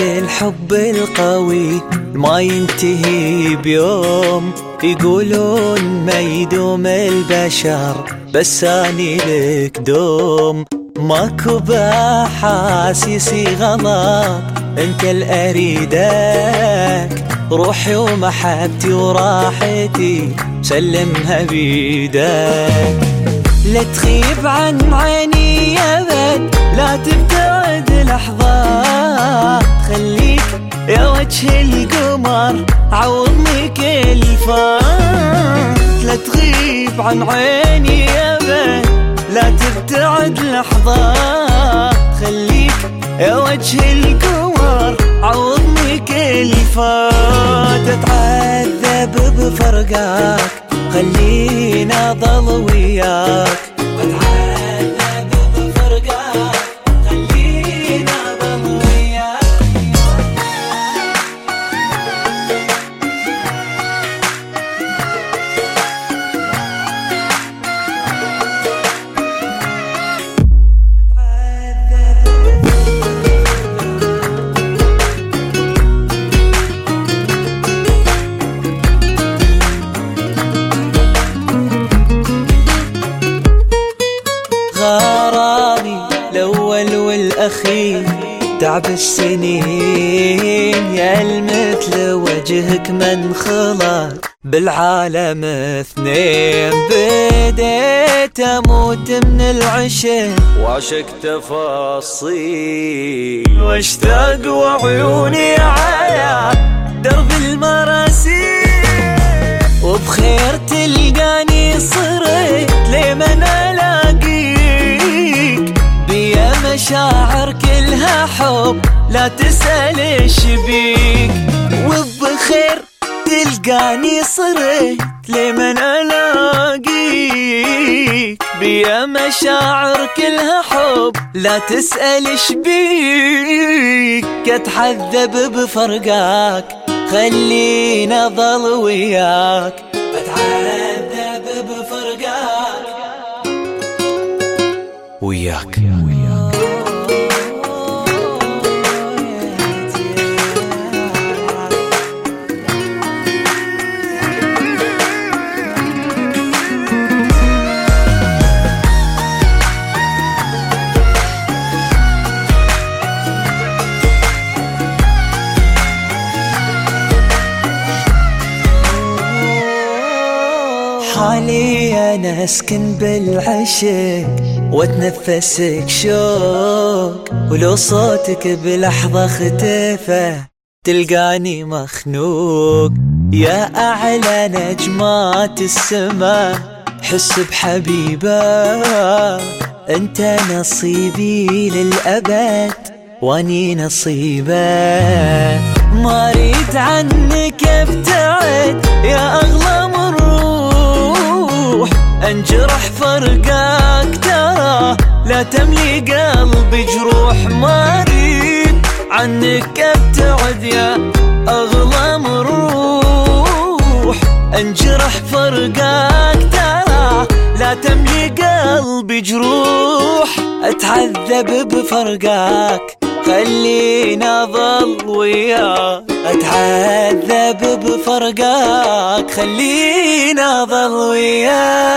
الحب القوي ما ينتهي بيوم، يقولون ما يدوم البشر بس اني لك دوم. ماكو بأحاسيسي غلط انت الأريدك، روحي ومحبتي وراحتي سلمها بيدك. لا تغيب عن عيني أبد، لا تبتعد لحظات، خليك يا وجه القمر عوضني كل فات. لا تغيب عن عيني أبد، لا تبتعد لحظات، خليك يا وجه القمر عوضني كل فات. اتعذب بفرقك خلينا ضل وياك، اتعذب بفرقك خلينا ضل وياك. غرامي الأول والأخير تعب السنين، يا المثل وجهك من خلق بالعالم اثنين. بديت أموت من العشق وعشق تفاصيل، واشتاق وعيوني على درب المراسيل. وبخير تلقاني صرت لمن ألاقيك، بيا مشاعر كلها حب لا تسأل ايش بيك. وبخير تلقاني صرت لمن ألاقيك، بيا مشاعر كلها حب لا تسأل ايش بيك. اتحذب بفرقك خلينا ضل وياك، اتعذب بفرقك وياك. حاليا أسكن بالعشق واتنفسك شوق، ولو صوتك بلحظة اختفى تلقاني مخنوق. يا أعلى نجمات السماء حس بحبيبة، أنت نصيبي للأبد واني نصيبه. ما ريت عنك ابتعد يا أغلى من روح، انجرح فرقاك ترى لا تملي قلبي جروح. ما ريت عنك ابتعد يا أغلى من روح، انجرح فرقاك ترى لا تملي قلبي جروح. اتعذب بفرقاك خلينا ضل وياك، اتعذب بفرقاك خلينا ضل وياك.